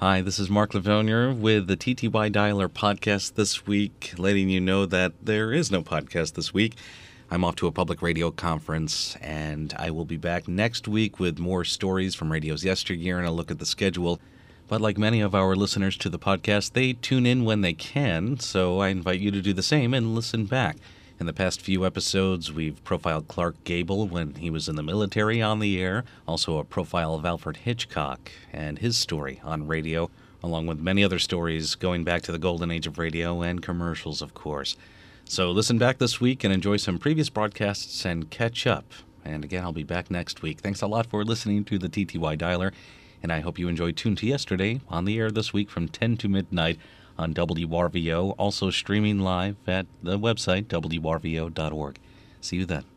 Hi, this is Mark Lavonier with the TTY Dialer podcast this week, letting you know that there is no podcast this week. I'm off to a public radio conference, and I will be back next week with more stories from radio's yesteryear and a look at the schedule. But like many of our listeners to the podcast, they tune in when they can, so I invite you to do the same and listen back. In the past few episodes, we've profiled Clark Gable when he was in the military on the air, also a profile of Alfred Hitchcock and his story on radio, along with many other stories going back to the golden age of radio and commercials, of course. So listen back this week and enjoy some previous broadcasts and catch up. And again, I'll be back next week. Thanks a lot for listening to the TTY Dialer, and I hope you enjoyed Tune to Yesterday on the air this week from 10 to midnight on WRVO, also streaming live at the website, wrvo.org. See you then.